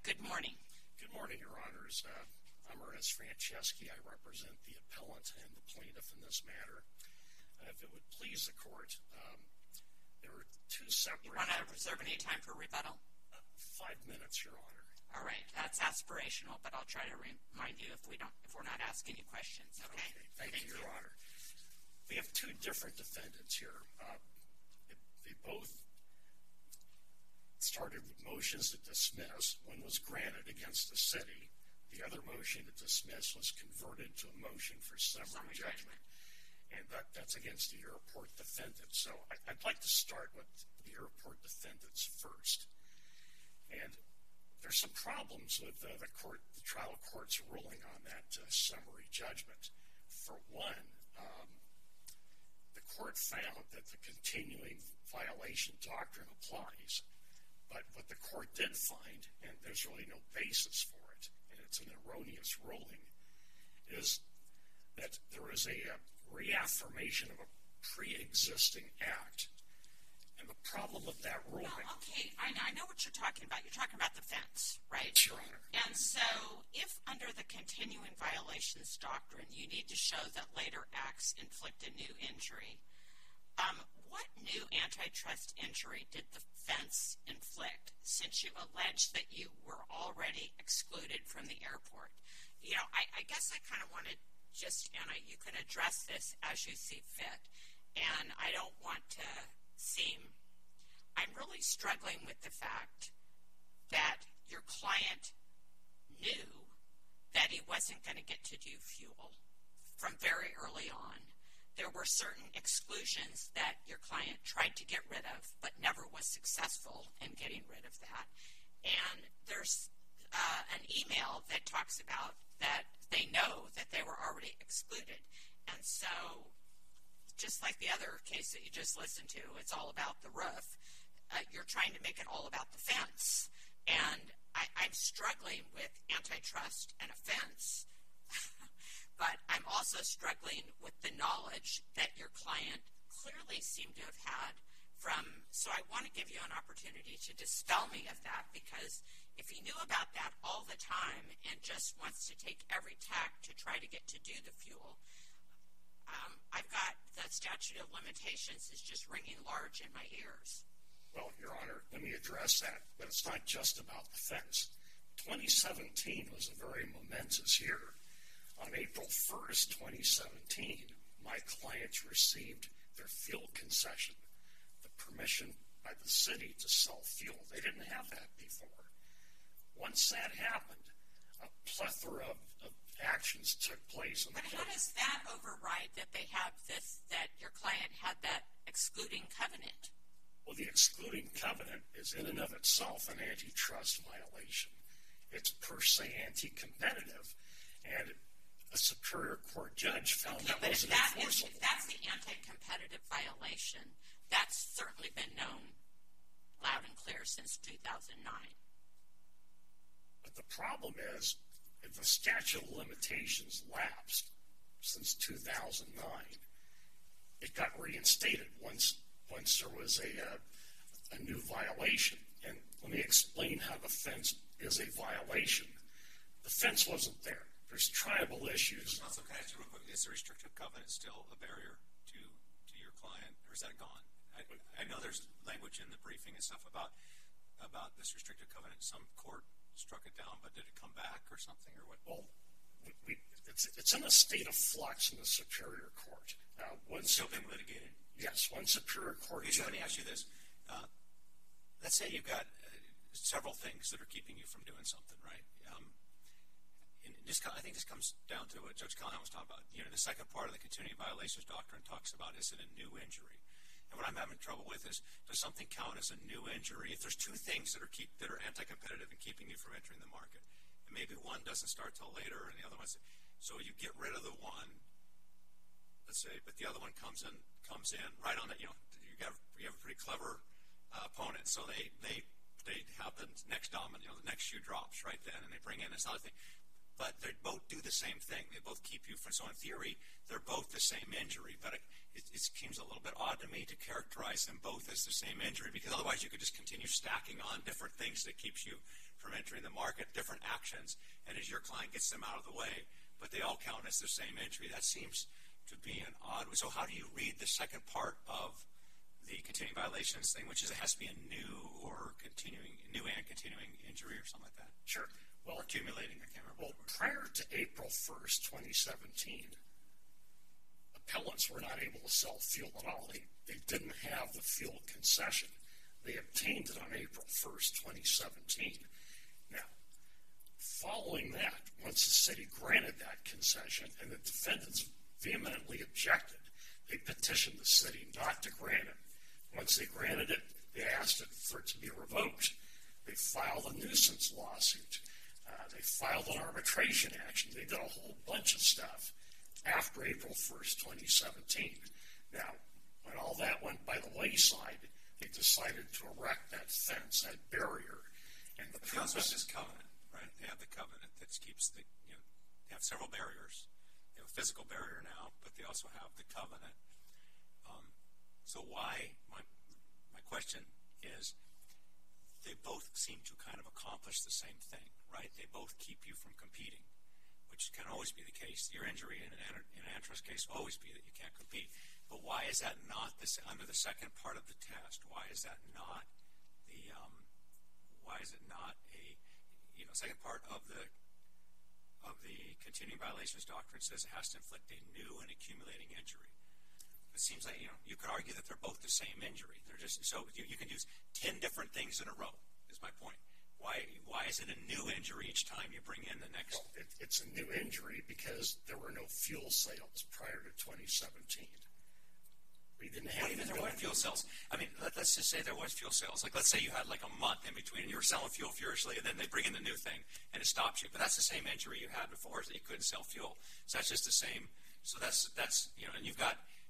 Good morning. Good morning, Your Honors. I'm Ernest Franceschi. I represent the appellant and the plaintiff in this matter. If it would please the court, there are two separate... You want to reserve any time for rebuttal? 5 minutes, Your Honor. All right, that's aspirational, but I'll try to remind you if we're not asking you questions. Okay. Thank you, Your Honor. We have two different defendants here. They both started with motions to dismiss. One was granted against the city. The other motion to dismiss was converted to a motion for summary judgment. And that's against the airport defendants. So I'd like to start with the airport defendants first. And there's some problems with the trial court's ruling on that summary judgment. For one, the court found that the continuing violation doctrine applies. But what the court did find, and there's really no basis for it, and it's an erroneous ruling, is that there is a reaffirmation of a pre-existing act. And the problem with that ruling... No, okay, I know what you're talking about. You're talking about the fence, right? Your Honor. And so if under the continuing violations doctrine you need to show that later acts inflict a new injury, what new antitrust injury did the fence inflict since you alleged that you were already excluded from the airport? You know, I guess I kind of wanted just, Anna, you can address this as you see fit. And I don't want to seem, I'm really struggling with the fact that your client knew that he wasn't going to get to do fuel from very early on. There were certain exclusions that your client tried to get rid of, but never was successful in getting rid of that. And there's an email that talks about that they know that they were already excluded. And so, just like the other case that you just listened to, it's all about the roof. You're trying to make it all about the fence. And I'm struggling with antitrust and a fence. But I'm also struggling with the knowledge that your client clearly seemed to have had from, so I want to give you an opportunity to dispel me of that, because if he knew about that all the time and just wants to take every tack to try to get to do the fuel, I've got the statute of limitations is just ringing large in my ears. Well, Your Honor, let me address that, but it's not just about the fence. 2017 was a very momentous year. On April 1st, 2017, my clients received their fuel concession, the permission by the city to sell fuel. They didn't have that before. Once that happened, a plethora of actions took place. But how does that override that they have this, that your client had that excluding covenant? Well, the excluding covenant is in and of itself an antitrust violation. It's per se anti-competitive, and a Superior Court judge found that wasn't enforceable. If that's the anti-competitive violation, that's certainly been known loud and clear since 2009. But the problem is, if the statute of limitations lapsed since 2009, it got reinstated once there was a new violation. And let me explain how the fence is a violation. The fence wasn't there. There's tribal issues. Also, can I ask you real quick, is the restrictive covenant still a barrier to your client, or is that gone? I know there's language in the briefing and stuff about this restrictive covenant. Some court struck it down, but did it come back or something, or what? Well, it's in a state of flux in the Superior Court. It's still being litigated? Yes, one Superior Court. Okay, so let me ask you this. Let's say you've got several things that are keeping you from doing something, right? I think this comes down to what Judge Callahan was talking about. You know, the second part of the continuing violations doctrine talks about, is it a new injury? And what I'm having trouble with is, does something count as a new injury? If there's two things that are anti-competitive and keeping you from entering the market, and maybe one doesn't start till later, and the other one's, so you get rid of the one, let's say, but the other one comes in right on it. You know, you have a pretty clever opponent, so they have the next dominant, the next shoe drops right then, and they bring in this other thing. But they both do the same thing. They both keep you from, so in theory, they're both the same injury. But it seems a little bit odd to me to characterize them both as the same injury, because otherwise you could just continue stacking on different things that keeps you from entering the market, different actions, and as your client gets them out of the way, but they all count as the same injury. That seems to be an odd. So how do you read the second part of the continuing violations thing, which is it has to be a new and continuing injury or something like that? Sure. Well, accumulating, I can't remember. Well, prior to April 1st, 2017, appellants were not able to sell fuel at all. They didn't have the fuel concession. They obtained it on April 1st, 2017. Now, following that, once the city granted that concession and the defendants vehemently objected, they petitioned the city not to grant it. Once they granted it, they asked it for it to be revoked. They filed a nuisance lawsuit. They filed an arbitration action. They did a whole bunch of stuff after April 1st, 2017. Now, when all that went by the wayside, they decided to erect that fence, that barrier. And the purpose is covenant, right? They have the covenant that keeps they have several barriers. They have a physical barrier now, but they also have the covenant. So why, my question is, they both seem to kind of accomplish the same thing, right? They both keep you from competing, which can always be the case. Your injury in an antitrust case will always be that you can't compete. But why is that not under the second part of the test? Why is that not why is it not a second part of the continuing violations doctrine says it has to inflict a new and accumulating injury? It seems like you could argue that they're both the same injury. They're just so you can use 10 different things in a row. Is my point. Why is it a new injury each time you bring in the next? Well, it's a new injury because there were no fuel sales prior to 2017. We didn't have even there were fuel sales. I mean, let's just say there was fuel sales. Like, let's say you had like a month in between and you were selling fuel furiously, and then they bring in the new thing and it stops you. But that's the same injury you had before, is that you couldn't sell fuel. So that's just the same. So that's and you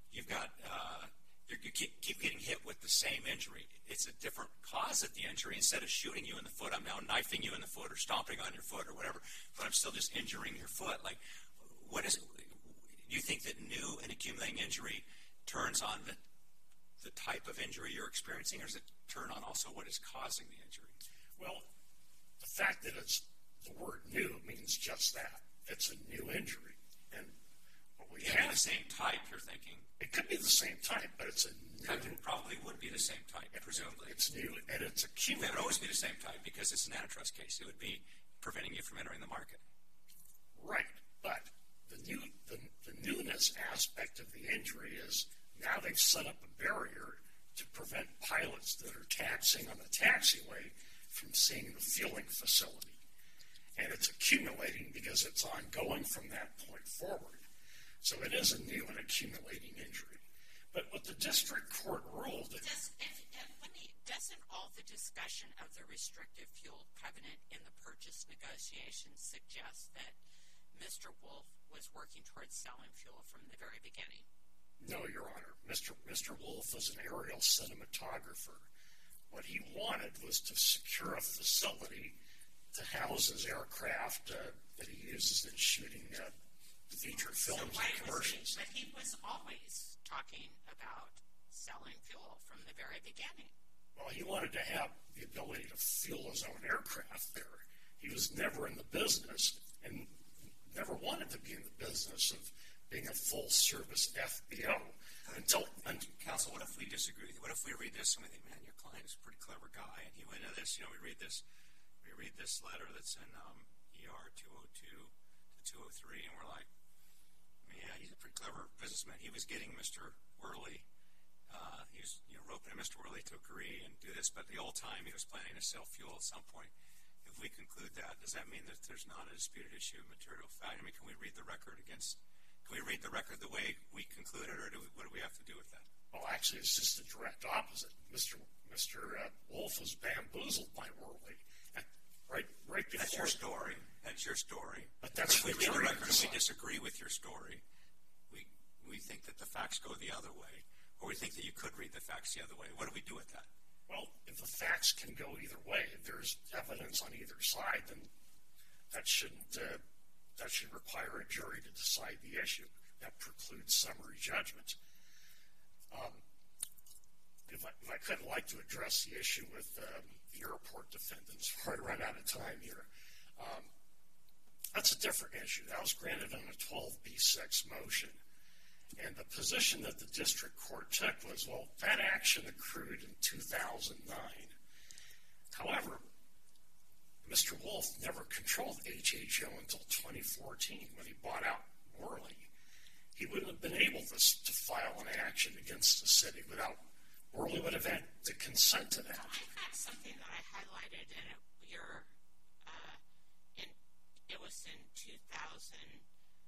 keep getting hit with the same injury. It's a different cause of the injury. Instead of shooting you in the foot, I'm now knifing you in the foot or stomping on your foot or whatever, but I'm still just injuring your foot. Like, what is it? Do you think that new and accumulating injury turns on the type of injury you're experiencing, or does it turn on also what is causing the injury? Well, the fact that it's the word new means just that. It's a new injury. And what we have... the same type, you're thinking. It could be the same type, but it's a new... It probably would be the same type, presumably. It's new, and it's accumulating. It would always be the same type because it's an antitrust case. It would be preventing you from entering the market. Right, but the newness aspect of the injury is now they've set up a barrier to prevent pilots that are taxiing on the taxiway from seeing the fueling facility. And it's accumulating because it's ongoing from that point forward. So it is a new and accumulating injury. But what the district court ruled... Doesn't all the discussion of the restrictive fuel covenant in the purchase negotiations suggest that Mr. Wolf was working towards selling fuel from the very beginning? No, Your Honor. Mr. Wolf was an aerial cinematographer. What he wanted was to secure a facility to house his aircraft that he uses in shooting feature films and commercials. But he was always talking about selling fuel from the very beginning. Well, he wanted to have the ability to fuel his own aircraft there. He was never in the business and never wanted to be in the business of being a full-service FBO until... Counsel, what if we disagree? What if we read this and we think, man, your client is a pretty clever guy, and he went into this, we read this letter that's in ER 202 to 203, and we're like, yeah, he's a pretty clever businessman. He was getting Mr. Worley, he was roping Mr. Worley to agree and do this, but the whole time he was planning to sell fuel at some point. If we conclude that, does that mean that there's not a disputed issue of material fact? I mean, can we read the record the way we concluded, or what do we have to do with that? Well, actually, it's just the direct opposite. Mr. Wolf was bamboozled by Worley. Right before... That's your story. But that's if we read the record and we disagree with your story, we think that the facts go the other way, or we think that you could read the facts the other way. What do we do with that? Well, if the facts can go either way, if there's evidence on either side, then that should require a jury to decide the issue. That precludes summary judgment. If I could, I'd like to address the issue with the airport defendants. Before I run out of time here. That's a different issue. That was granted on a 12b6 motion. And the position that the district court took was, well, that action accrued in 2009. However, Mr. Wolf never controlled HHO until 2014 when he bought out Worley. He wouldn't have been able to file an action against the city without Worley would have had to consent to that. I've got something that I highlighted in it was in 2009,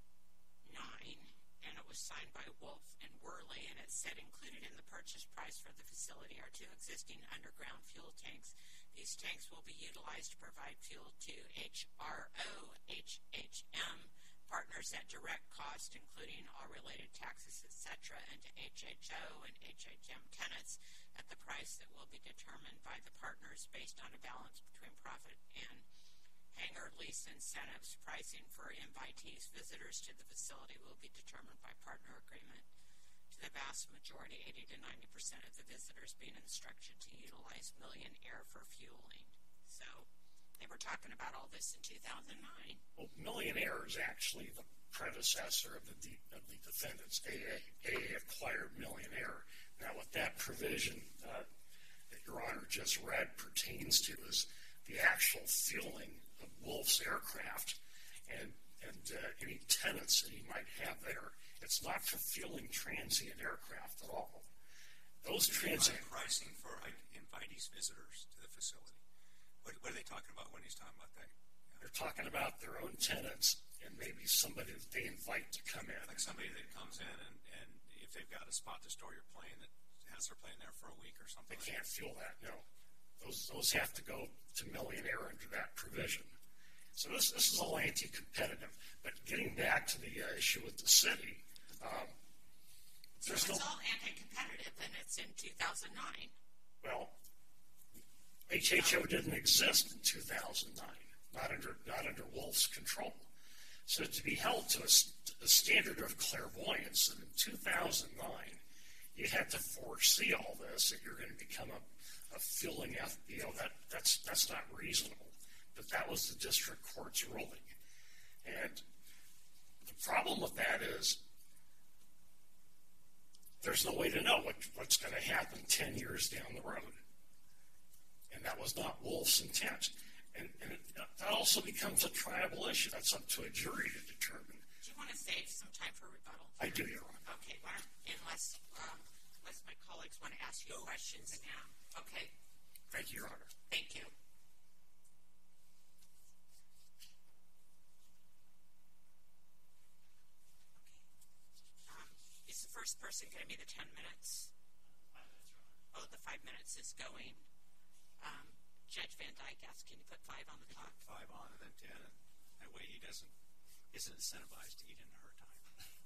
and it was signed by Wolf and Worley, and it said included in the purchase price for the facility are 2 existing underground fuel tanks. These tanks will be utilized to provide fuel to HRO, HHM partners at direct cost, including all related taxes, etc., and to HHO and HHM tenants at the price that will be determined by the partners based on a balance between profit and hangar lease incentives. Pricing for invitees, visitors to the facility will be determined by partner agreement. To the vast majority, 80 to 90% of the visitors being instructed to utilize Million Air for fueling. So they were talking about all this in 2009. Well, Million Air is actually the predecessor of the defendants. AA acquired Million Air. Now, what that provision that Your Honor just read pertains to is the actual fueling of Wolf's aircraft and any tenants that he might have there. It's not for fueling transient aircraft at all. Those transient pricing for invitees, visitors to the facility. What are they talking about when he's talking about that? They're talking about their own tenants and maybe somebody that they invite to come in. Like somebody that comes in and if they've got a spot to store your plane that has their plane there for a week or something. They can't fuel that, no. Those have to go to Million Air under that provision. So this is all anti-competitive. But getting back to the issue with the city, so it's all anti-competitive, and it's in 2009. Well, HHO didn't exist in 2009, not under Wolf's control. So to be held to a standard of clairvoyance that in 2009 you had to foresee all this, that you're going to become a fueling FBO, that's not reasonable. But that was the district court's ruling. And the problem with that is there's no way to know what's going to happen 10 years down the road. And that was not Wolf's intent. And that also becomes a triable issue. That's up to a jury to determine. Do you want to save some time for rebuttal? I do, Your Honor. Okay, unless my colleagues want to ask you questions now. Okay. Thank you, Your Honor. Thank you. Is the first person going to be the 10 minutes? 5 minutes, Your Honor. Oh, the 5 minutes is going. Judge Van Dyke asked, can you put 5 on the clock? 5 on and then 10. And that way he isn't incentivized to eat into her time.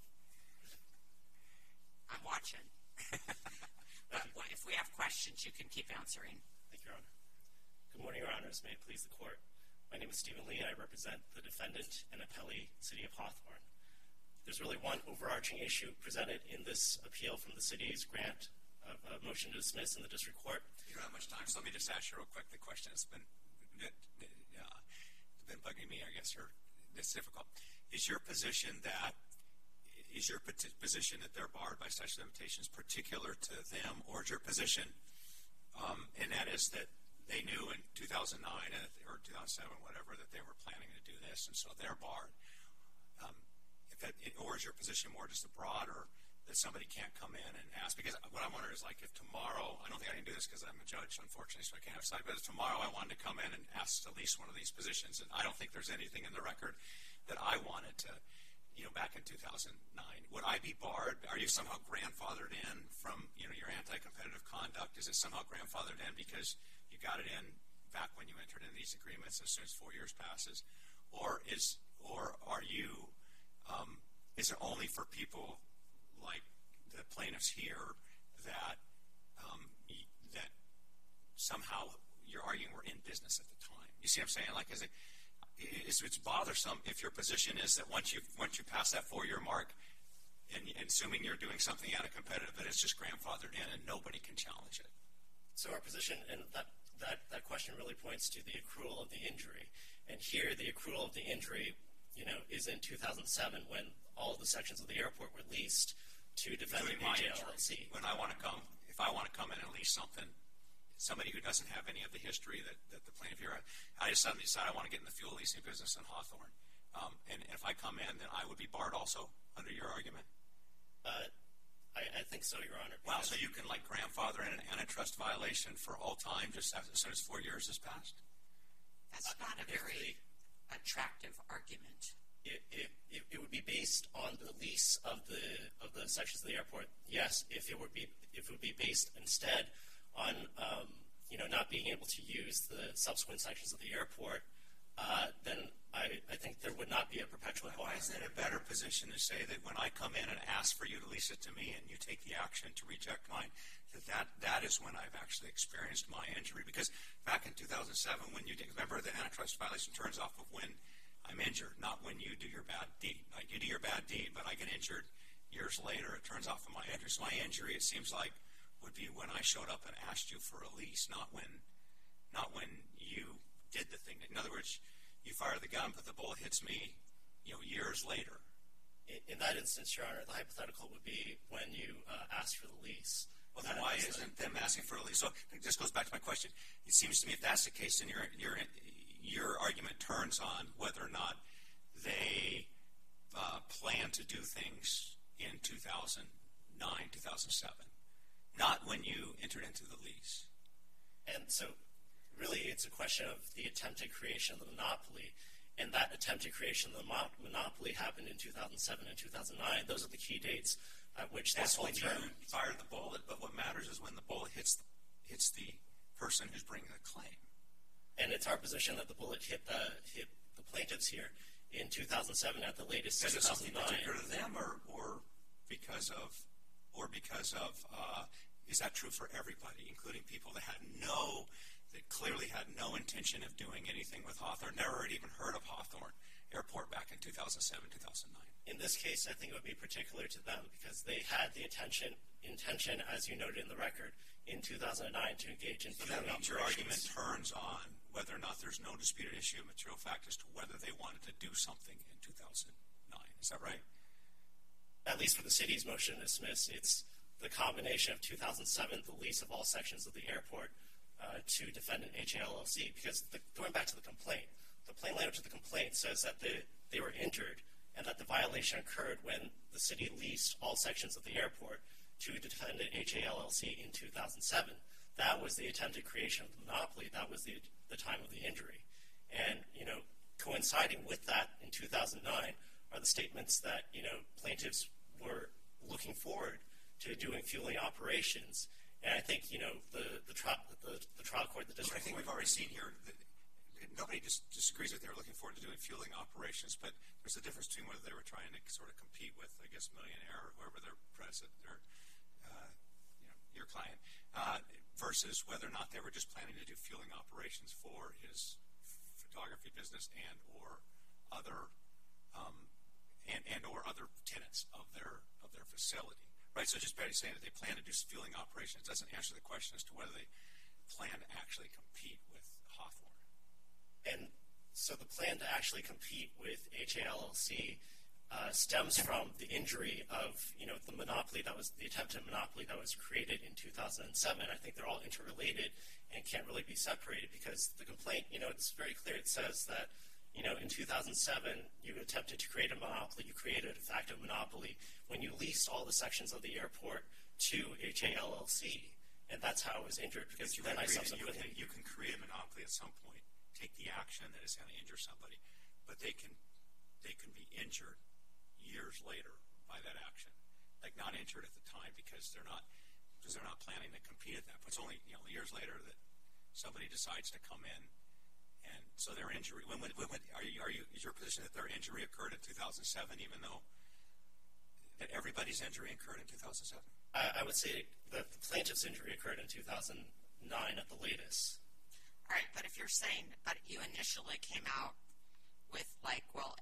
I'm watching. But if we have questions, you can keep answering. Thank you, Your Honor. Good morning, Your Honors. May it please the Court. My name is Stephen Lee. I represent the defendant and appellee, City of Hawthorne. There's really one overarching issue presented in this appeal from the city's grant of a motion to dismiss in the district court. You don't have much time, so let me just ask you real quick the question that's been bugging me, I guess, or it's difficult. Is your position that they're barred by statute of limitations particular to them, or is your position, and that is that they knew in 2009 or 2007, whatever, that they were planning to do this, and so they're barred? Or is your position more just a broader that somebody can't come in and ask? Because what I'm wondering is, like, if tomorrow, I don't think I can do this because I'm a judge, unfortunately, so I can't have side, but if tomorrow I wanted to come in and ask at least one of these positions, and I don't think there's anything in the record that I wanted to, back in 2009, would I be barred? Are you somehow grandfathered in from, your anti-competitive conduct? Is it somehow grandfathered in because you got it in back when you entered into these agreements as soon as 4 years passes? Or are you, is it only for people like the plaintiffs here that that somehow you're arguing were in business at the time? You see what I'm saying? Like, it's bothersome if your position is that once you pass that 4-year mark, and assuming you're doing something anti-competitive, that it's just grandfathered in and nobody can challenge it. So our position, and that that question really points to the accrual of the injury. And here, the accrual of the injury, is in 2007 when all of the sections of the airport were leased to defendant AJLLC. When I want to come, if I want to come in and lease something, somebody who doesn't have any of the history that the plaintiff here, I just suddenly decide I want to get in the fuel leasing business in Hawthorne. And if I come in, then I would be barred also under your argument? I think so, Your Honor. Wow, so you can grandfather in an antitrust violation for all time just as soon as 4 years has passed? That's not a very attractive argument. It would be based on the lease of the sections of the airport. Yes, if it would be based instead on not being able to use the subsequent sections of the airport, then I think there would not be a perpetual. Why is it a better position to say that when I come in and ask for you to lease it to me and you take the action to reject mine, that is when I've actually experienced my injury? Because back in 2007, when you remember, the antitrust violation turns off of when I'm injured, not when you do your bad deed. Like, you do your bad deed, but I get injured years later. It turns off of my injury. So my injury, it seems like, would be when I showed up and asked you for a lease, not when you did the thing. In other words, you fire the gun, but the bullet hits me, years later. In that instance, Your Honor, the hypothetical would be when you asked for the lease. Well, then why isn't them asking for a lease? So this goes back to my question. It seems to me if that's the case, then your argument turns on whether or not they plan to do things in 2009, 2007, not when you entered into the lease. And so really it's a question of the attempted creation of the monopoly, and that attempted creation of the monopoly happened in 2007 and 2009. Those are the key dates at which this whole term fired the bullet, but what matters is when the bullet hits the person who's bringing the claim. And it's our position that the bullet hit the plaintiffs here in 2007 at the latest. Is it something particular to them, or because of is that true for everybody, including people that clearly had no intention of doing anything with Hawthorne, never had even heard of Hawthorne Airport back in 2007, 2009? In this case, I think it would be particular to them because they had the intention, as you noted in the record, in 2009 to engage in fueling operations. Your argument turns on whether or not there's no disputed issue of material fact as to whether they wanted to do something in 2009. Is that right? At least for the city's motion to dismiss, it's the combination of 2007, the lease of all sections of the airport, to defendant AJLLC. Because going back to the complaint, the plain language of the complaint says that they were injured and that the violation occurred when the city leased all sections of the airport to defendant AJLLC in 2007. That was the attempted creation of the monopoly. That was the time of the injury. And, coinciding with that in 2009 are the statements that, plaintiffs were looking forward to doing fueling operations. And I think, the trial court, the district court. I think we've already seen here that nobody disagrees that they're looking forward to doing fueling operations, but there's a difference between whether they were trying to sort of compete with, I guess, Millionaire or whoever their president, your client, versus whether or not they were just planning to do fueling operations for his photography business and or other tenants of their facility. Right, so just barely saying that they plan to do fueling operations doesn't answer the question as to whether they plan to actually compete with Hawthorne. And so the plan to actually compete with AJLLC stems from the injury of, the monopoly the attempted monopoly that was created in 2007. I think they're all interrelated and can't really be separated because the complaint, it's very clear. It says that, in 2007, you attempted to create a monopoly. You created a de facto monopoly when you leased all the sections of the airport to AJLLC. And that's how it was injured because you can create a monopoly at some point, take the action that is going to injure somebody, but they can be injured years later by that action. Like not injured at the time because they're not planning to compete at that. But it's only years later that somebody decides to come in. And so their injury, is your position that their injury occurred in 2007, even though that everybody's injury occurred in 2007? I would say that the plaintiff's injury occurred in 2009 at the latest. All right, but if you're saying, but you initially came out with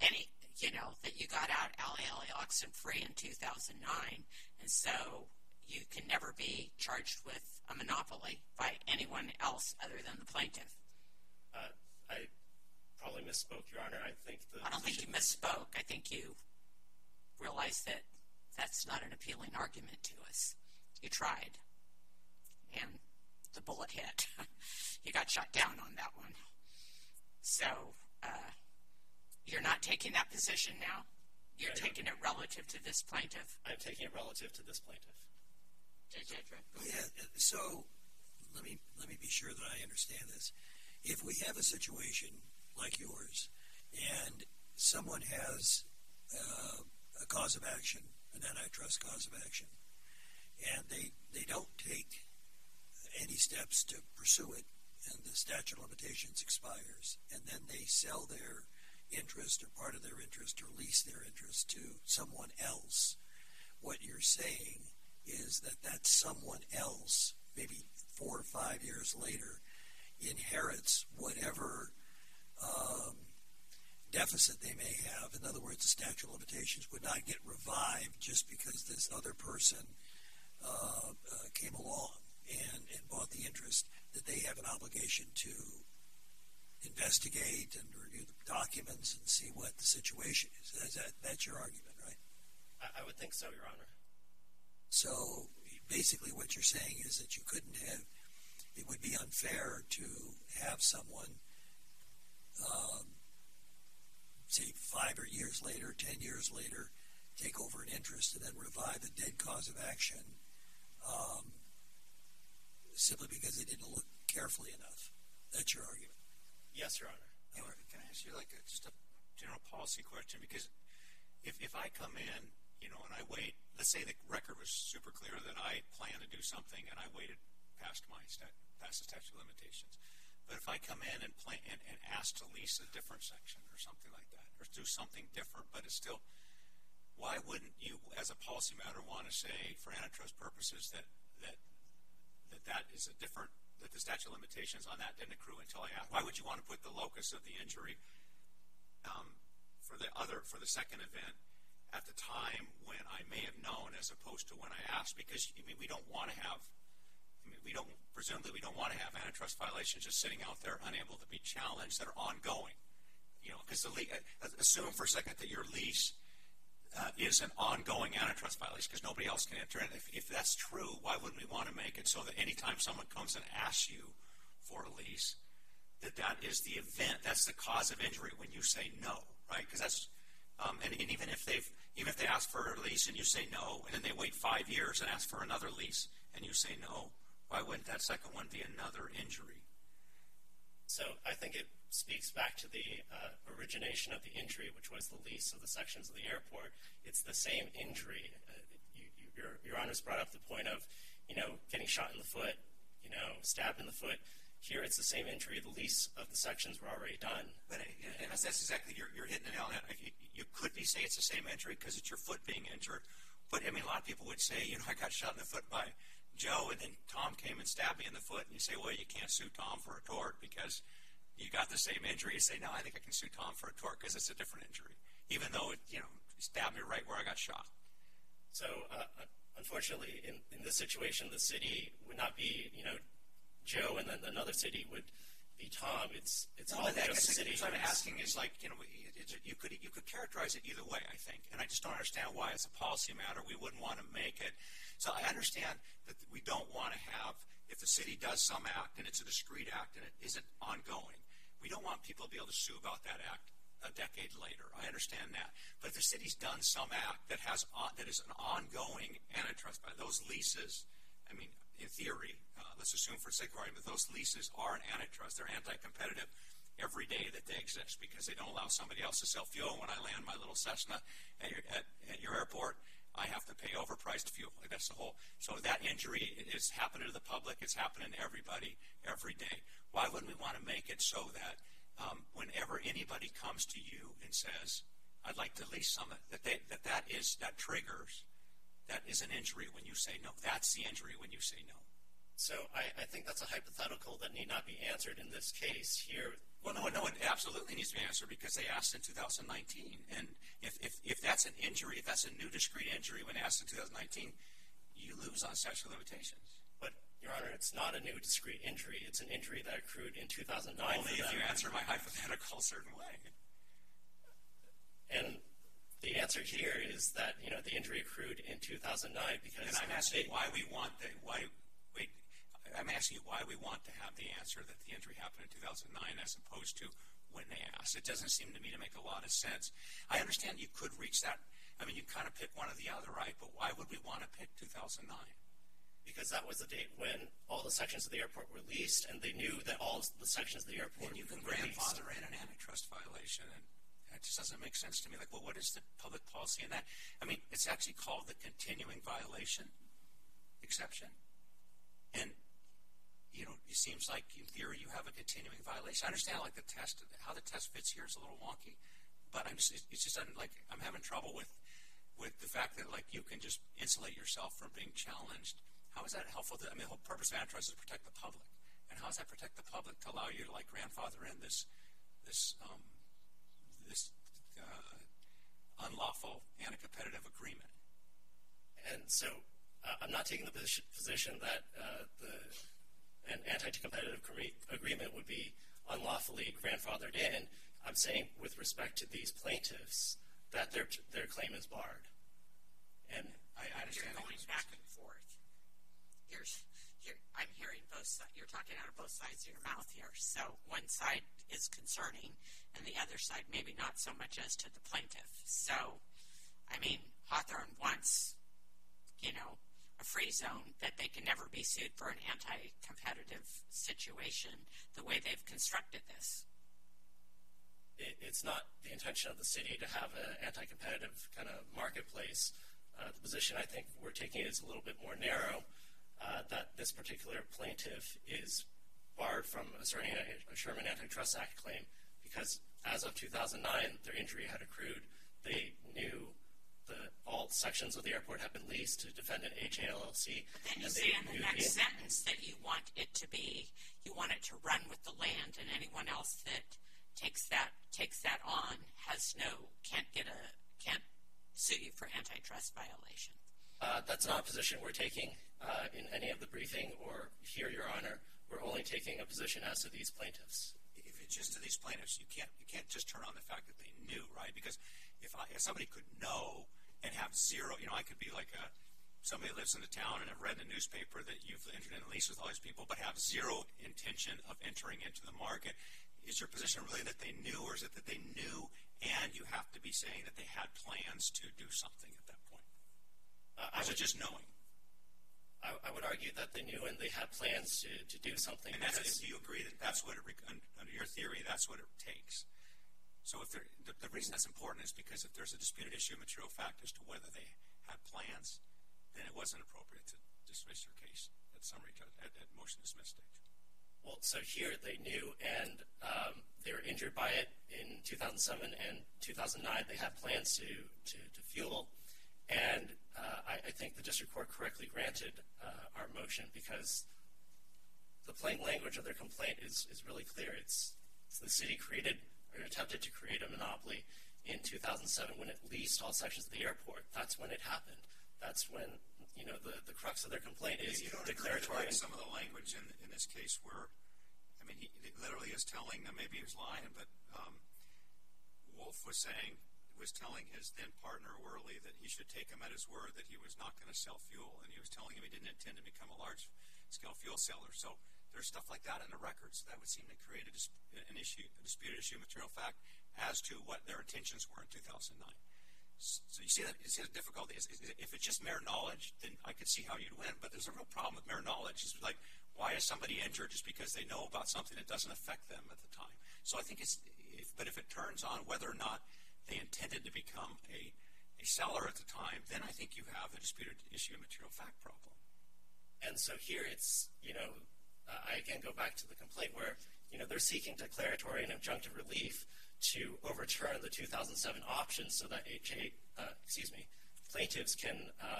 that you got out LA oxen free in 2009, and so, you can never be charged with a monopoly by anyone else other than the plaintiff. I probably misspoke, Your Honor. I don't think you misspoke. I think you realized that that's not an appealing argument to us. You tried, and the bullet hit. You got shot down on that one. So you're not taking that position now? You're taking it relative to this plaintiff? I'm taking it relative to this plaintiff. Yeah, so let me be sure that I understand this. If we have a situation like yours and someone has a cause of action, an antitrust cause of action, and they don't take any steps to pursue it, and the statute of limitations expires, and then they sell their interest or part of their interest or lease their interest to someone else, what you're saying is that someone else, maybe 4 or 5 years later, inherits whatever deficit they may have. In other words, the statute of limitations would not get revived just because this other person came along and bought the interest, that they have an obligation to investigate and review the documents and see what the situation is. That's your argument, right? I would think so, Your Honor. So basically what you're saying is that you couldn't have, it would be unfair to have someone, say 5 years later, 10 years later, take over an interest and then revive a dead cause of action simply because they didn't look carefully enough. That's your argument. Yes, Your Honor. Can I ask you just a general policy question? Because if I come in, and I wait, let's say the record was super clear that I plan to do something and I waited past the statute of limitations. But if I come in and ask to lease a different section or something like that, or do something different, but it's still, why wouldn't you, as a policy matter, want to say for antitrust purposes that is a different, that the statute of limitations on that didn't accrue until I asked? Why would you want to put the locus of the injury for the second event at the time when I may have known as opposed to when I asked? Because we don't want to have antitrust violations just sitting out there unable to be challenged that are ongoing. Because assume for a second that your lease is an ongoing antitrust violation because nobody else can enter in. If that's true, why wouldn't we want to make it so that anytime someone comes and asks you for a lease, that is the event, that's the cause of injury when you say no, right? Because that's and even if they ask for a lease and you say no, and then they wait 5 years and ask for another lease and you say no, why wouldn't that second one be another injury? So I think it speaks back to the origination of the injury, which was the lease of the sections of the airport. It's the same injury. Your Honor's brought up the point of, getting shot in the foot, stabbed in the foot. Here it's the same injury. The lease of the sections were already done. But that's exactly, you're hitting the nail on that. You could say it's the same injury because it's your foot being injured. But, a lot of people would say, I got shot in the foot by Joe, and then Tom came and stabbed me in the foot. And you say, well, you can't sue Tom for a tort because you got the same injury. You say, no, I think I can sue Tom for a tort because it's a different injury, even though it, stabbed me right where I got shot. So, unfortunately, in this situation, the city would not be, Joe, and then another city would be Tom. It's all just the city. What I'm asking is you could characterize it either way, I think, and I just don't understand why, as a policy matter, we wouldn't want to make it. So I understand that we don't want to have, if the city does some act and it's a discrete act and it isn't ongoing, we don't want people to be able to sue about that act a decade later. I understand that. But if the city's done some act that is an ongoing antitrust by those leases, in theory, let's assume for sake of argument, those leases are an antitrust. They're anti-competitive every day that they exist because they don't allow somebody else to sell fuel. When I land my little Cessna at your airport, I have to pay overpriced fuel. That's the whole. So that injury is happening to the public. It's happening to everybody every day. Why wouldn't we want to make it so that whenever anybody comes to you and says, I'd like to lease some, that triggers, that is an injury when you say no. That's the injury when you say no. So I think that's a hypothetical that need not be answered in this case here. Well, no, it absolutely needs to be answered because they asked in 2019. And if that's an injury, if that's a new discrete injury when asked in 2019, you lose on statute of limitations. But, Your Honor, it's not a new discrete injury. It's an injury that accrued in 2009. Only if you answer my hypothetical a certain way. And the answer here is that, the injury accrued in 2009 because... And I'm asking you why we want to have the answer that the injury happened in 2009 as opposed to when they asked. It doesn't seem to me to make a lot of sense. I understand you could reach that. I mean, you kind of pick one or the other, right? But why would we want to pick 2009? Because that was the date when all the sections of the airport were leased, and they knew that all the sections of the airport and you can were leased. grandfather in an antitrust violation, and it just doesn't make sense to me. Like, well, what is the public policy in that? I mean, it's actually called the continuing violation exception. And, it seems like, in theory, you have a continuing violation. I understand, like, how the test fits here is a little wonky. But I'm having trouble with the fact that, like, you can just insulate yourself from being challenged. How is that helpful? The whole purpose of antitrust is to protect the public. And how does that protect the public to allow you to, like, grandfather in this unlawful anti-competitive agreement? And so I'm not taking the position that an anti-competitive agreement would be unlawfully grandfathered in. I'm saying with respect to these plaintiffs that their claim is barred. And I understand. You're going back and forth. I'm hearing both sides. You're talking out of both sides of your mouth here. So one side is concerning, and the other side maybe not so much as to the plaintiff. So, I mean, Hawthorne wants, a free zone that they can never be sued for an anti-competitive situation the way they've constructed this. It's not the intention of the city to have an anti-competitive kind of marketplace. The position I think we're taking is a little bit more narrow, that this particular plaintiff is barred from asserting a Sherman Antitrust Act claim because as of 2009, their injury had accrued. They knew all sections of the airport had been leased to defendant HALLC. But then you say in the next sentence that you want it to run with the land, and anyone else that takes that on can't sue you for antitrust violation. That's not a position we're taking in any of the briefing or here, Your Honor. We're only taking a position as to these plaintiffs. If it's just to these plaintiffs, you can't just turn on the fact that they knew, right? Because if somebody could know and have zero, I could be like somebody that lives in the town and have read in the newspaper that you've entered in a lease with all these people, but have zero intention of entering into the market. Is your position really that they knew, or is it that they knew and you have to be saying that they had plans to do something at that point? Or is it just knowing? I would argue that they knew and they had plans to do something. And do you agree that that's what, under your theory, that's what it takes? So the reason that's important is because if there's a disputed issue of material fact as to whether they had plans, then it wasn't appropriate to dismiss your case at motion dismiss stage. Well, so here they knew, and they were injured by it in 2007 and 2009. They had plans to fuel, and I think the district court correctly granted our motion because the plain language of their complaint is really clear. It's the city created or attempted to create a monopoly in 2007 when it leased all sections of the airport. That's when it happened. That's when, the crux of their complaint is declaratory. Some of the language in this case where, he literally is telling them, maybe he was lying, but Wolf was telling his then partner, Worley, that he should take him at his word that he was not going to sell fuel, and he was telling him he didn't intend to become a large-scale fuel seller. So there's stuff like that in the records that would seem to create a disputed issue of material fact as to what their intentions were in 2009. So you see the difficulty. If it's just mere knowledge, then I could see how you'd win. But there's a real problem with mere knowledge. It's like, why is somebody injured just because they know about something that doesn't affect them at the time? So I think but if it turns on whether or not they intended to become a seller at the time, then I think you have a disputed issue of material fact problem. And so here it's, I again go back to the complaint where, they're seeking declaratory and injunctive relief to overturn the 2007 options so that plaintiffs can,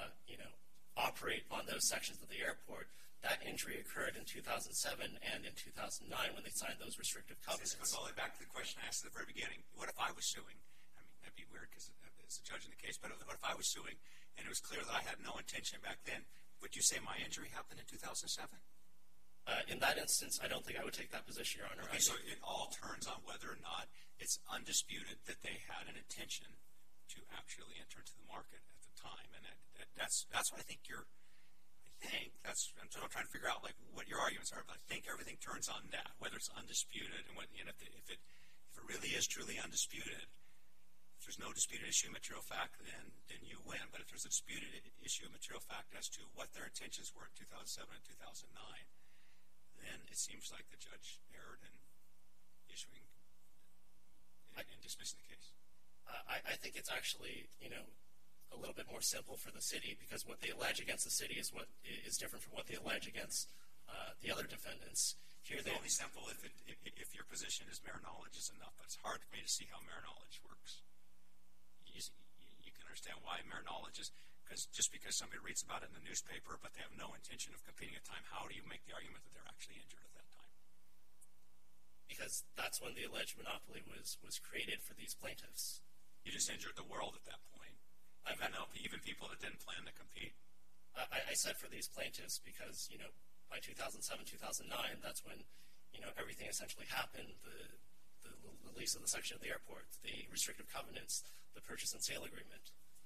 operate on those sections of the airport. That injury occurred in 2007 and in 2009 when they signed those restrictive covenants. This goes all the way back to the question I asked at the very beginning. What if I was suing? That'd be weird because it's a judge in the case, but what if I was suing and it was clear that I had no intention back then Would you say my injury happened in 2007? In that instance, I don't think I would take that position, Your Honor. Okay, so it all turns on whether or not it's undisputed that they had an intention to actually enter into the market at the time, and that's what I think you're. I'm trying to figure out like what your arguments are, but I think everything turns on that, whether it's undisputed and if it really is truly undisputed. If there's no disputed issue of material fact, then you win. But if there's a disputed issue of material fact as to what their intentions were in 2007 and 2009, then it seems like the judge erred in issuing and dismissing the case. I think it's actually, a little bit more simple for the city, because what they allege against the city is what is different from what they allege against the other defendants. Here, it's only simple if your position is mere knowledge is enough, but it's hard for me to see how mere knowledge works. You can understand why mere knowledge is, just because somebody reads about it in the newspaper, but they have no intention of competing at the time, how do you make the argument that they're actually injured at that time? Because that's when the alleged monopoly was created for these plaintiffs. You just injured the world at that point. Even people that didn't plan to compete. I said for these plaintiffs because, by 2007, 2009, that's when, everything essentially happened. The lease of the section of the airport, the restrictive covenants, the purchase and sale agreement.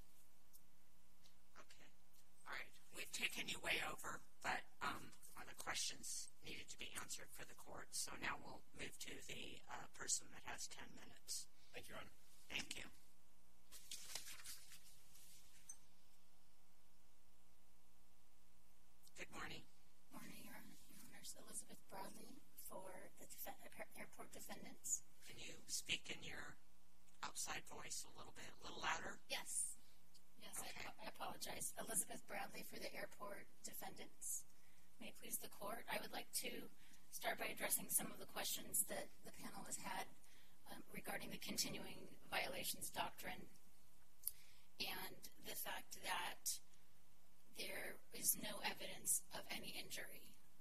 Okay. All right. We've taken you way over, but the questions needed to be answered for the court. So now we'll move to the person that has 10 minutes. Thank you, Your Honor. Thank you. Good morning. Morning, Your Honors. Elizabeth Broadley for the airport defendants. Can you speak in your outside voice a little bit, a little louder? Yes. Yes, okay. I apologize. Elizabeth Broadley for the airport defendants. May it please the court, I would like to start by addressing some of the questions that the panel has had regarding the continuing violations doctrine and the fact that there is no evidence of any injury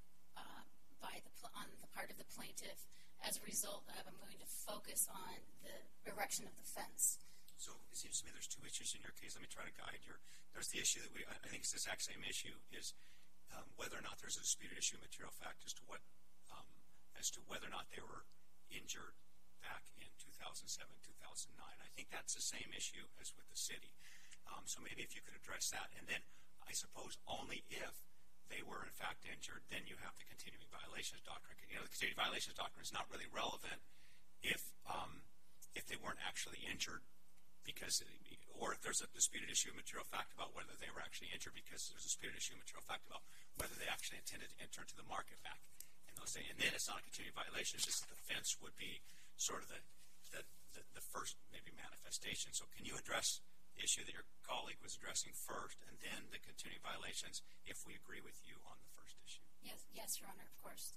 on the part of the plaintiff. As a result of, I'm going to focus on the erection of the fence. So it seems to me there's two issues in your case. Let me try to guide your. There's the issue that I think it's the exact same issue, is whether or not there's a disputed issue of material fact as to whether or not they were injured back in 2007, 2009. I think that's the same issue as with the city. So maybe if you could address that, and then I suppose only if they were in fact injured, then you have the continuing violations doctrine. The continuing violations doctrine is not really relevant if they weren't actually injured or if there's a disputed issue of material fact about whether they were actually injured because there's a disputed issue of material fact about whether they actually intended to enter into the market back in those days. And then it's not a continuing violation, it's just that the fence would be sort of the first maybe manifestation. So can you address the issue that your colleague was addressing first, and then the continuing violations, if we agree with you on the first issue? Yes, Your Honor, of course.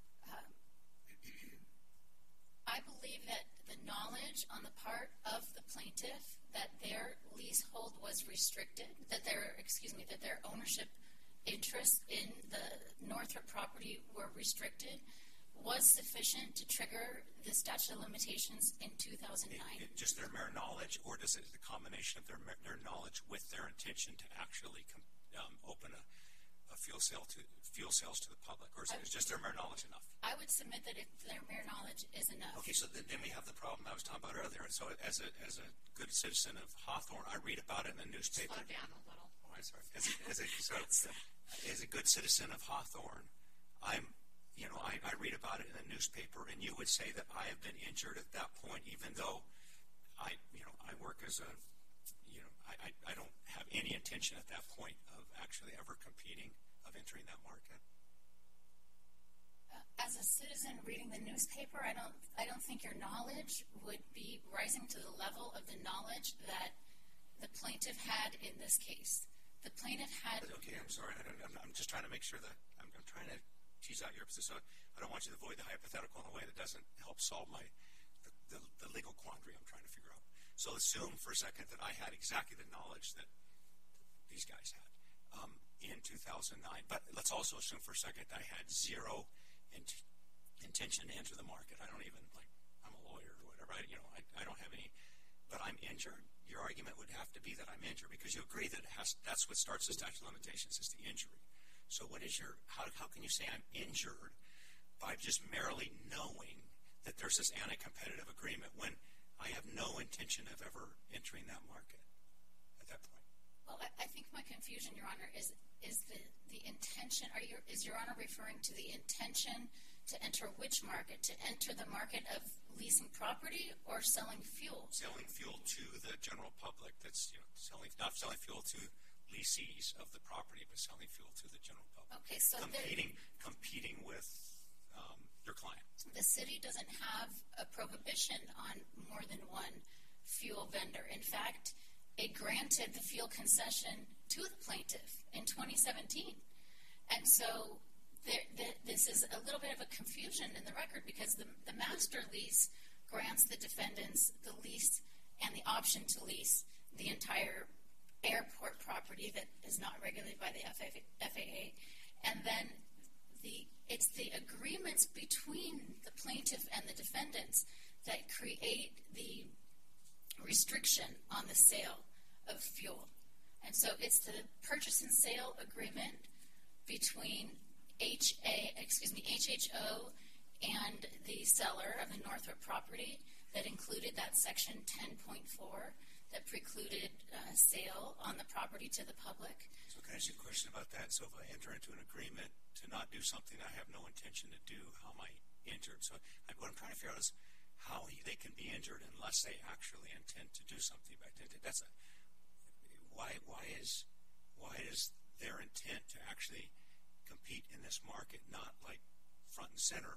I believe that the knowledge on the part of the plaintiff that their leasehold was restricted, that their ownership interests in the Northrop property were restricted, was sufficient to trigger the statute of limitations in 2009. Just their mere knowledge, or does it the combination of their knowledge with their intention to actually open a fuel sales to the public, or is it just their mere knowledge enough? I would submit that if their mere knowledge is enough. Okay, so then we have the problem I was talking about earlier. And so as a good citizen of Hawthorne, I read about it in the newspaper. Slow down a little. Oh, I'm sorry. As a good citizen of Hawthorne, I read about it in the newspaper, and you would say that I have been injured at that point, even though I work as I don't have any intention at that point of actually ever competing, of entering that market. As a citizen reading the newspaper, I don't think your knowledge would be rising to the level of the knowledge that the plaintiff had in this case. The plaintiff had. Okay, I'm sorry. I'm just trying to make sure that I'm trying to tease out your position. I don't want you to avoid the hypothetical in a way that doesn't help solve the legal quandary I'm trying to figure out. So assume for a second that I had exactly the knowledge that these guys had in 2009. But let's also assume for a second that I had zero intention to enter the market. I don't even I'm a lawyer or whatever. I don't have any, but I'm injured. your argument would have to be that I'm injured, because you agree that that's what starts the statute of limitations, is the injury. So how can you say I'm injured by just merely knowing that there's this anti-competitive agreement when I have no intention of ever entering that market at that point? Well, I think my confusion, Your Honor, is the intention. Is Your Honor referring to the intention to enter which market? To enter the market of leasing property or selling fuel? Selling fuel to the general public. That's not selling fuel to lessees of the property, but selling fuel to the general public. Okay, so competing with your client. The city doesn't have a prohibition on more than one fuel vendor. In fact, it granted the fuel concession to the plaintiff in 2017. And so this is a little bit of a confusion in the record, because the master lease grants the defendants the lease and the option to lease the entire airport property that is not regulated by the FAA. And then it's the agreements between the plaintiff and the defendants that create the restriction on the sale of fuel. And so it's the purchase and sale agreement between HHO and the seller of the Northrop property that included that section 10.4 that precluded sale on the property to the public. So can I ask you a question about that? So if I enter into an agreement to not do something I have no intention to do, how am I injured? So what I'm trying to figure out is how they can be injured unless they actually intend to do something. Why is their intent to actually compete in this market not like front and center?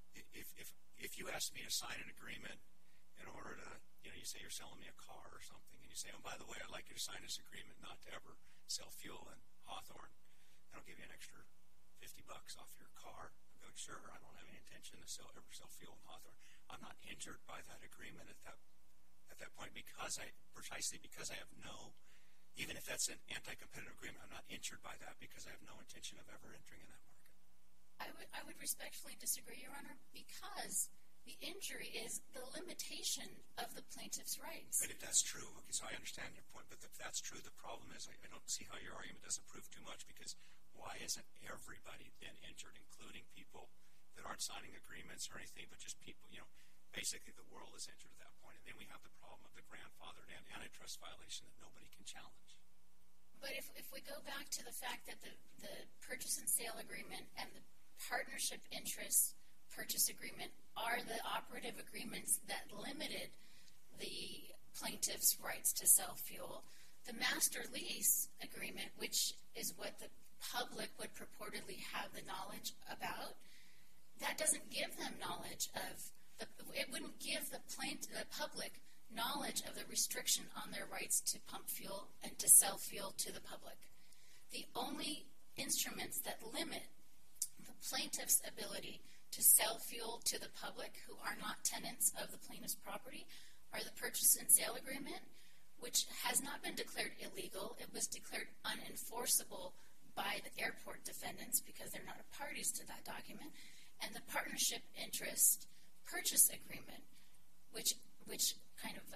If you ask me to sign an agreement in order to, you say you're selling me a car or something, and you say, oh, by the way, I'd like you to sign this agreement not to ever sell fuel in Hawthorne, and I'll give you an extra $50 off your car. I'm like, sure, I don't have any intention to ever sell fuel in Hawthorne. I'm not injured by that agreement at that point precisely because I have no, even if that's an anti-competitive agreement, I'm not injured by that because I have no intention of ever entering in that market. I would respectfully disagree, Your Honor, because the injury is the limitation of the plaintiff's rights. But if that's true, okay, so I understand your point, but if that's true, the problem is I don't see how your argument doesn't prove too much, because why isn't everybody then injured, including people that aren't signing agreements or anything, but just people, basically the world is injured at that point, and then we have the problem of the grandfathered antitrust violation that nobody can challenge. But if we go back to the fact that the purchase and sale agreement and the partnership interest purchase agreement are the operative agreements that limited the plaintiff's rights to sell fuel, the master lease agreement, which is what the public would purportedly have the knowledge about, that doesn't give them knowledge of, it wouldn't give the public knowledge of the restriction on their rights to pump fuel and to sell fuel to the public. The only instruments that limit the plaintiff's ability to sell fuel to the public who are not tenants of the plaintiff's property are the purchase and sale agreement, which has not been declared illegal. It was declared unenforceable by the airport defendants because they're not parties to that document, and the partnership interest purchase agreement, which kind of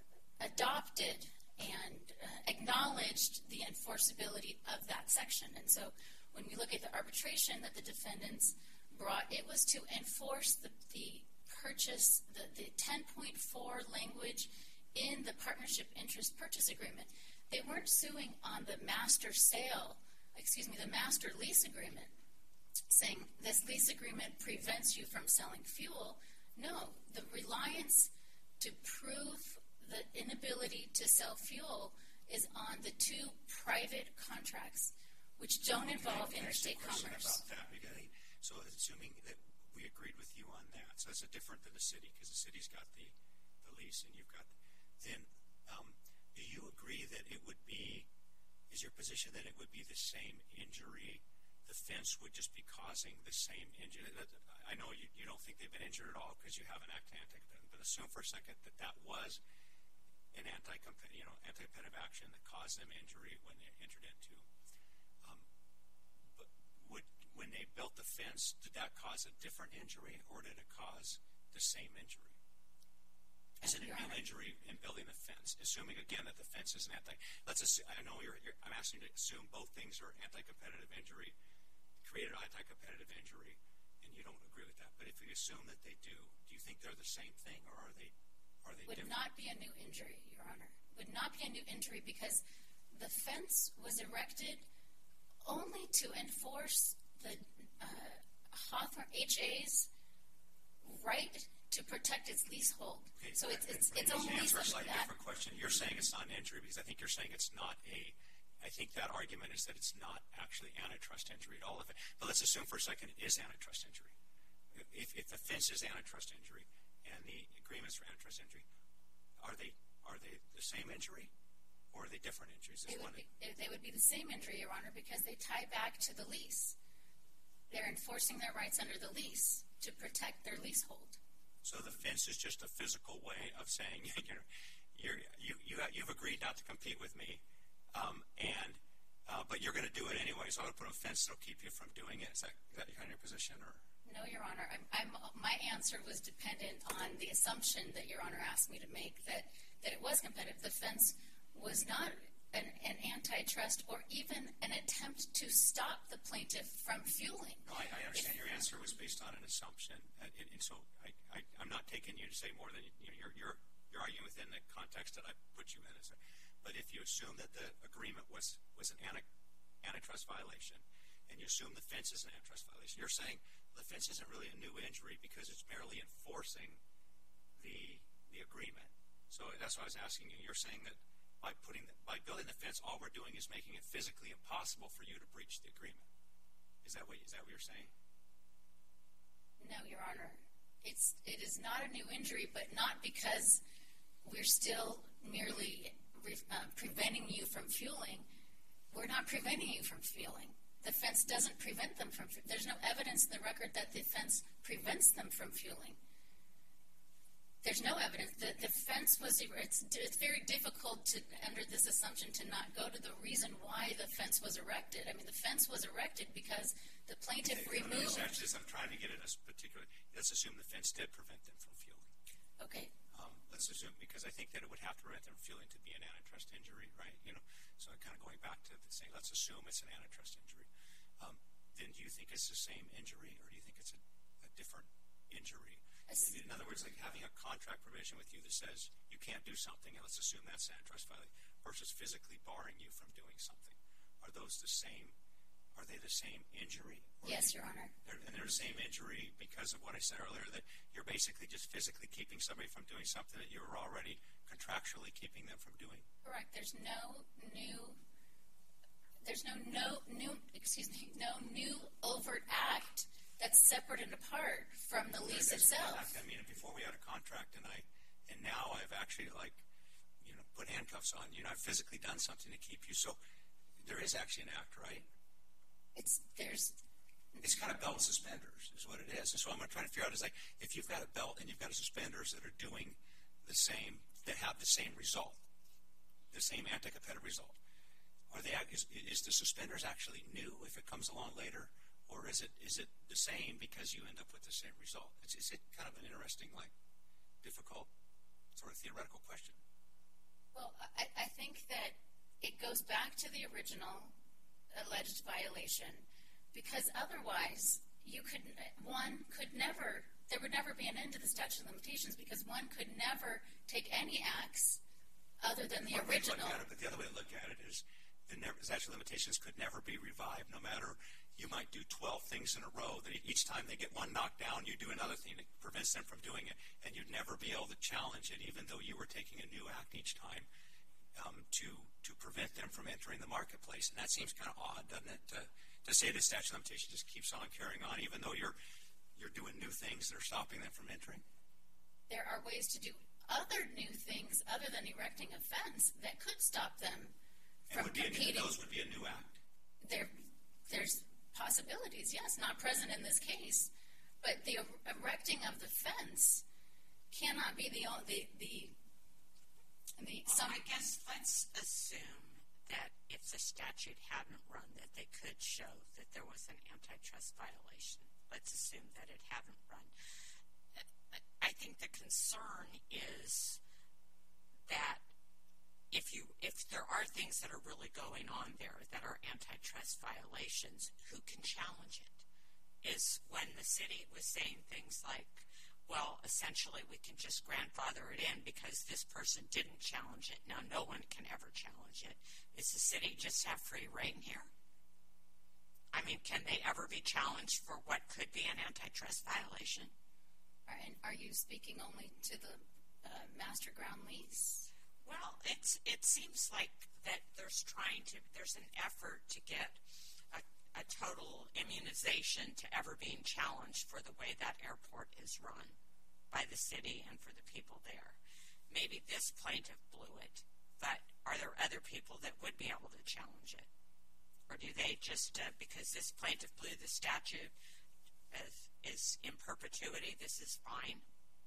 adopted and acknowledged the enforceability of that section. And so when we look at the arbitration that the defendants brought, it was to enforce the purchase, the 10.4 language in the partnership interest purchase agreement. They weren't suing on the master lease agreement, saying this lease agreement prevents you from selling fuel. No, the reliance to prove the inability to sell fuel is on the two private contracts, which don't involve interstate commerce. So assuming that we agreed with you on that, so that's different than the city, because the city's got the lease and you've got, then do you agree that it would be, is your position that it would be the same injury, the fence would just be causing the same injury? I know you don't think they've been injured at all because you have an anti-competitive, but assume for a second that was an anti-competitive action that caused them injury when they entered into. When they built the fence, did that cause a different injury or did it cause the same injury? Is it a new injury in building the fence? Assuming, again, that the fence is an I know I'm asking you to assume both things are anti-competitive injury, created anti-competitive injury, and you don't agree with that. But if we assume that they do you think they're the same thing, or are they Would different? not be a new injury, Your Honor. Would not be a new injury because the fence was erected only to enforce the Hawthorne HA's right to protect its leasehold. Okay, so it's only answer a slightly that. different question. You're saying it's not an injury because I think you're saying it's not I think that argument is that it's not actually antitrust injury at all. But let's assume for a second it is antitrust injury. If the fence is antitrust injury and the agreements for antitrust injury, are they the same injury or are they different injuries? They would be the same injury, Your Honor, because they tie back to the lease. They're enforcing their rights under the lease to protect their leasehold. So the fence is just a physical way of saying, you've agreed not to compete with me, but you're going to do it anyway. So I would put a fence that'll keep you from doing it. Is that kind of your position, or? No, Your Honor. My answer was dependent on the assumption that Your Honor asked me to make that it was competitive. The fence was not an antitrust or even an attempt to stop the plaintiff from fueling. No, I understand your answer was based on an assumption, and so I'm not taking you to say more than you're arguing within the context that I put you in. But if you assume that the agreement was an antitrust violation, and you assume the fence is an antitrust violation, you're saying the fence isn't really a new injury because it's merely enforcing the agreement. So that's what I was asking you. You're saying that by building the fence, all we're doing is making it physically impossible for you to breach the agreement. Is that what you're saying? No, Your Honor. It is not a new injury, but not because we're still merely preventing you from fueling. We're not preventing you from fueling. The fence doesn't prevent them from fueling. There's no evidence in the record that the fence prevents them from fueling. There's no evidence. The fence was, it's very difficult to, under this assumption, to not go to the reason why the fence was erected. I mean, the fence was erected because the plaintiff removed. I'm trying to get at a particular, let's assume the fence did prevent them from fueling. Okay. Let's assume, because I think that it would have to prevent them from fueling to be an antitrust injury, right? So kind of going back to saying, let's assume it's an antitrust injury. Then do you think it's the same injury, or do you think it's a different injury? In other words, like having a contract provision with you that says you can't do something, and let's assume that's antitrust violation, versus physically barring you from doing something. Are those the same? Are they the same injury? Yes, Your Honor. And they're the same injury because of what I said earlier, that you're basically just physically keeping somebody from doing something that you were already contractually keeping them from doing. Correct. There's no new overt act that's separate and apart from the lease itself. I mean, before we had a contract, and now I've actually put handcuffs on you, and I've physically done something to keep you. So there is actually an act, right? It's kind of belt and suspenders is what it is. And so I'm trying to figure out is like, if you've got a belt and you've got a suspenders that are doing the same, that have the same result, the same anti-competitive result, is the suspenders actually new if it comes along later, or is it the same because you end up with the same result? It's kind of an interesting, difficult sort of theoretical question. Well, I think that it goes back to the original alleged violation, because otherwise there would never be an end to the statute of limitations, because one could never take any acts other than the original. But the other way to look at it is the statute of limitations could never be revived, no matter you might do 12 things in a row. That each time they get one knocked down, you do another thing that prevents them from doing it, and you'd never be able to challenge it, even though you were taking a new act each time to prevent them from entering the marketplace. And that seems kind of odd, doesn't it? To say the statute of limitations just keeps on carrying on, even though you're doing new things that are stopping them from entering. There are ways to do other new things other than erecting a fence that could stop them from competing. Those would be a new act. There's possibilities, yes, not present in this case, but the erecting of the fence cannot be I guess let's assume that if the statute hadn't run, that they could show that there was an antitrust violation. Let's assume that it hadn't run. I think the concern is that if there are things that are really going on there that are antitrust violations, who can challenge it? Is when the city was saying things like, well, essentially we can just grandfather it in because this person didn't challenge it. Now no one can ever challenge it. Does the city just have free reign here? I mean, can they ever be challenged for what could be an antitrust violation? And are you speaking only to the master ground lease? Well, it seems like that there's an effort to get a total immunization to ever being challenged for the way that airport is run by the city and for the people there. Maybe this plaintiff blew it, but are there other people that would be able to challenge it? Or do they just, because this plaintiff blew the statute is in perpetuity, this is fine?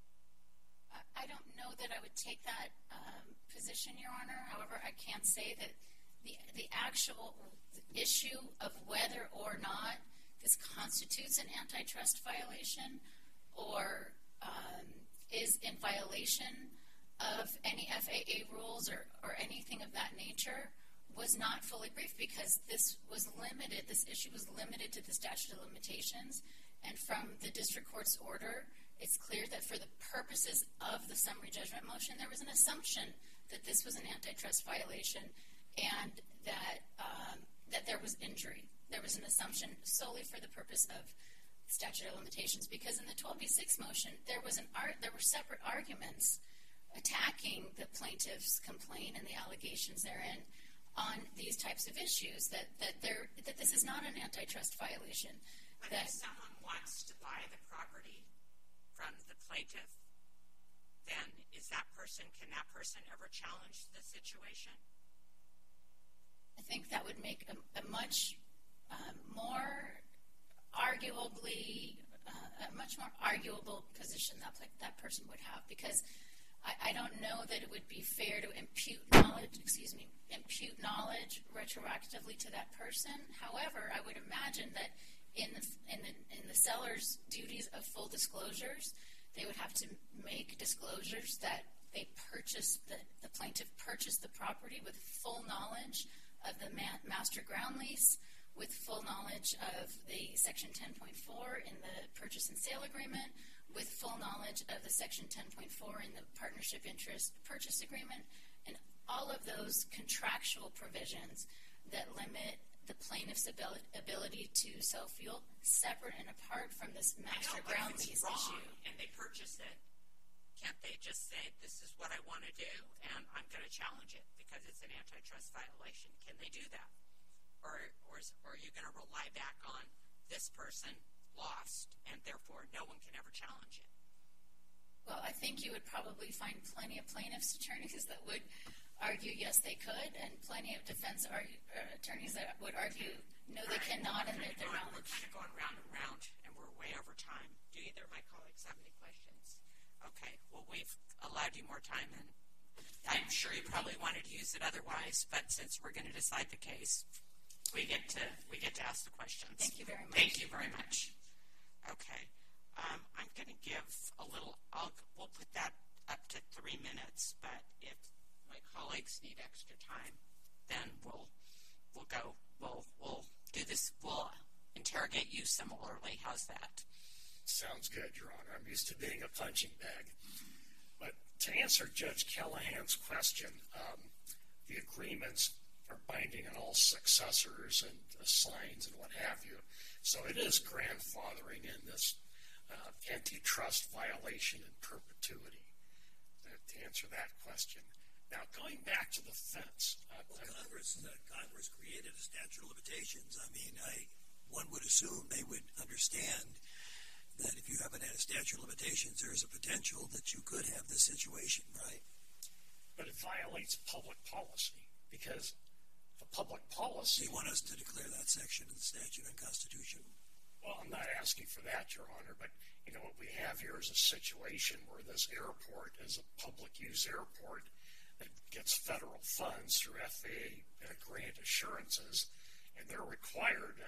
I don't know that I would take that position, Your Honor. However, I can say that the actual issue of whether or not this constitutes an antitrust violation or is in violation of any FAA rules or anything of that nature was not fully briefed because this issue was limited to the statute of limitations. And from the district court's order, it's clear that for the purposes of the summary judgment motion, there was an assumption that this was an antitrust violation and that there was injury. There was an assumption solely for the purpose of statute of limitations because in the 12b6 motion, there were separate arguments attacking the plaintiff's complaint and the allegations therein on these types of issues, that this is not an antitrust violation. But if someone wants to buy the property from the plaintiff, then can that person ever challenge the situation? I think that would make a much more arguable position that person would have because I don't know that it would be fair to impute knowledge retroactively to that person. However, I would imagine that in the seller's duties of full disclosures, they would have to make disclosures that the plaintiff purchased the property with full knowledge of the master ground lease, with full knowledge of the section 10.4 in the purchase and sale agreement, with full knowledge of the section 10.4 in the partnership interest purchase agreement, and all of those contractual provisions that limit the plaintiff's ability to sell fuel separate and apart from this master ground lease issue. And they purchase it. Can't they just say, this is what I want to do, and I'm going to challenge it because it's an antitrust violation? Can they do that? Or are you going to rely back on this person lost, and therefore no one can ever challenge it? Well, I think you would probably find plenty of plaintiffs' attorneys that would argue yes, they could, and plenty of defense attorneys that would argue no, they cannot, and they're not. We're kind of going round and round, and we're way over time. Do either of my colleagues have any questions? Okay, well, we've allowed you more time, and I'm sure you probably wanted to use it otherwise, but since we're going to decide the case, we get to ask the questions. Thank you very much. Thank you very much. Okay, I'm going to give a little. We'll put that up to 3 minutes, but if my colleagues need extra time, then we'll do this. We'll interrogate you similarly. How's that? Sounds good, Your Honor. I'm used to being a punching bag. But to answer Judge Callahan's question, the agreements are binding on all successors and assigns and what have you. So it is grandfathering in this antitrust violation in perpetuity, to answer that question. Now, going back to the fence. Congress created a statute of limitations. I mean, one would assume they would understand that if you haven't had a statute of limitations, there is a potential that you could have this situation, right? But it violates public policy because the public policy... You want us to declare that section of the statute unconstitutional? Well, I'm not asking for that, Your Honor, but what we have here is a situation where this airport is a public use airport that gets federal funds through FAA grant assurances, and they're required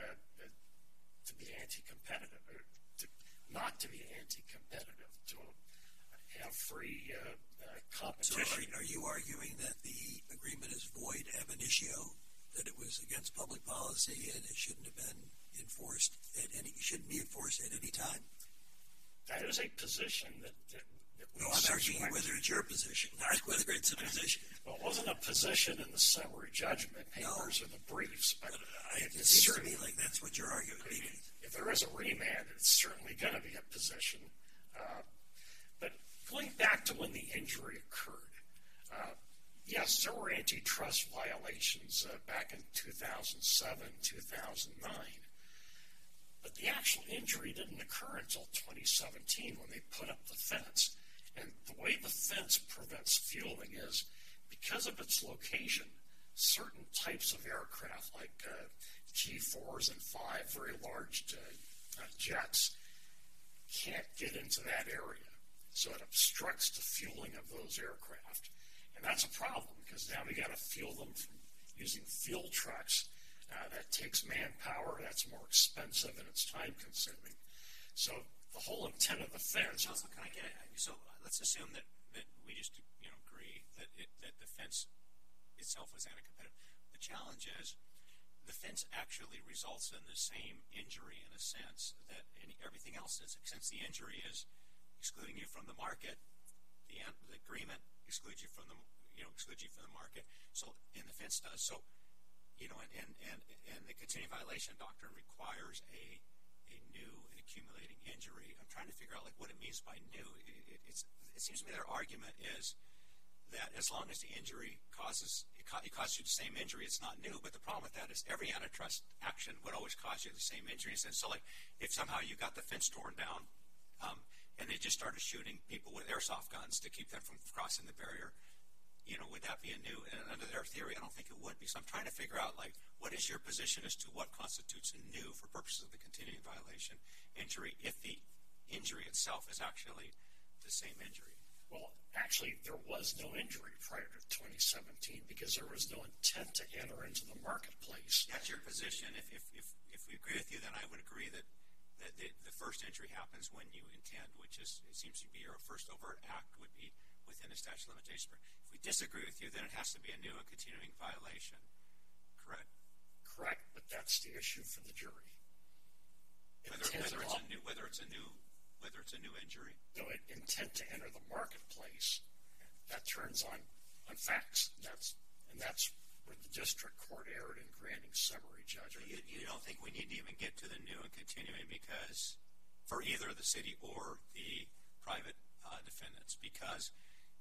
to be anti-competitive, not to be anti-competitive, to have free So competition. are you arguing that the agreement is void ab initio, that it was against public policy and it shouldn't have been enforced shouldn't be enforced at any time? That is a position that we No, I'm asking you whether it's your position, not whether it's a position. Well, it wasn't a position in the summary judgment papers or the briefs, but It seems to me like that's what you're arguing. if there is a remand, it's certainly going to be a position. But going back to when the injury occurred, yes, there were antitrust violations back in 2007, 2009. But the actual injury didn't occur until 2017 when they put up the fence. And the way the fence prevents fueling is because of its location, certain types of aircraft like G4s and 5, very large jets, can't get into that area. So it obstructs the fueling of those aircraft. And that's a problem because now we got to fuel them from using fuel trucks. That takes manpower, that's more expensive, and it's time consuming. So the whole intent of the fence. Also, can I get it? So let's assume that we just agree that the fence itself was anti-competitive. The challenge is the fence actually results in the same injury in a sense that everything else is. Since the injury is excluding you from the market, the agreement excludes you from the market. So and the fence does so. And the continuing violation doctrine requires a new and accumulating injury. I'm trying to figure out what it means by new. It seems to me their argument is that as long as the injury causes you the same injury, it's not new. But the problem with that is every antitrust action would always cause you the same injury. So if somehow you got the fence torn down and they just started shooting people with airsoft guns to keep them from crossing the barrier, would that be a new? And under their theory, I don't think it would be. So I'm trying to figure out, what is your position as to what constitutes a new for purposes of the continuing violation injury if the injury itself is actually the same injury? Well, actually, there was no injury prior to 2017 because there was no intent to enter into the marketplace. That's your position. If we agree with you, then I would agree that the first injury happens when you intend, which is, it seems to be your first overt act would be within the statute of limitations. If we disagree with you, then it has to be a new and continuing violation. Correct? Correct, but that's the issue for the jury. Whether it's a new injury. No, intent to enter the marketplace, that turns on facts. And that's where the district court erred in granting summary judgment. You don't think we need to even get to the new and continuing because for either the city or the private defendants because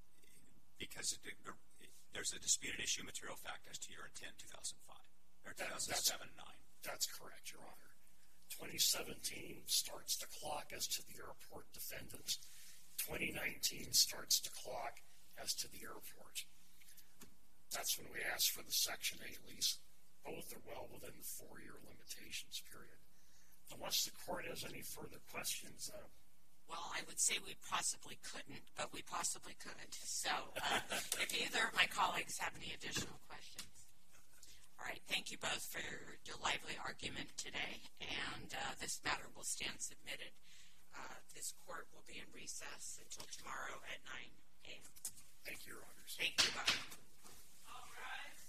there's a disputed issue material fact as to your intent 2005 or 2007-9. That's correct, Your Honor. 2017 starts the clock as to the airport defendants. 2019 starts the clock as to the airport. That's when we ask for the Section 8 lease. Both are well within the 4-year limitations period. Unless the court has any further questions. Well, I would say we possibly couldn't, but we possibly could. So if either of my colleagues have any additional questions. All right, thank you both for your lively argument today, and this matter will stand submitted. This court will be in recess until tomorrow at 9 a.m. Thank you, Your Honors. Thank you both. All rise.